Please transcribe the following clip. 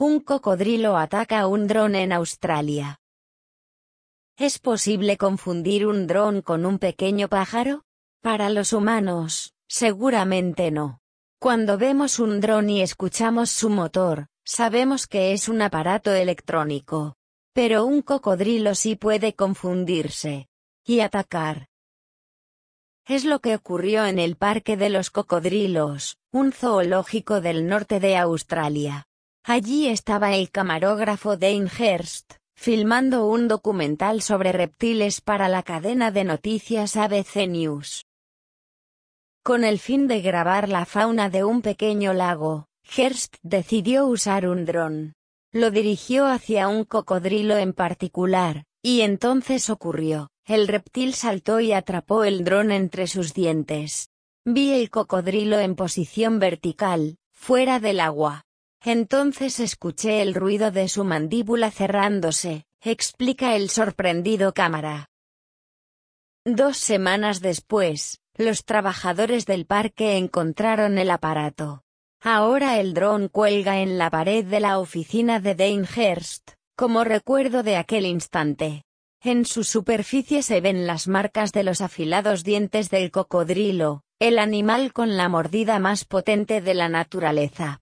Un cocodrilo ataca un dron en Australia. ¿Es posible confundir un dron con un pequeño pájaro? Para los humanos, seguramente no. Cuando vemos un dron y escuchamos su motor, sabemos que es un aparato electrónico. Pero un cocodrilo sí puede confundirse y atacar. Es lo que ocurrió en el Parque de los Cocodrilos, un zoológico del norte de Australia. Allí estaba el camarógrafo Dane Hurst, filmando un documental sobre reptiles para la cadena de noticias ABC News. Con el fin de grabar la fauna de un pequeño lago, Hurst decidió usar un dron. Lo dirigió hacia un cocodrilo en particular, y entonces ocurrió. El reptil saltó y atrapó el dron entre sus dientes. Vi el cocodrilo en posición vertical, fuera del agua. Entonces escuché el ruido de su mandíbula cerrándose, explica el sorprendido cámara. 2 semanas después, los trabajadores del parque encontraron el aparato. Ahora el dron cuelga en la pared de la oficina de Dane Hurst, como recuerdo de aquel instante. En su superficie se ven las marcas de los afilados dientes del cocodrilo, el animal con la mordida más potente de la naturaleza.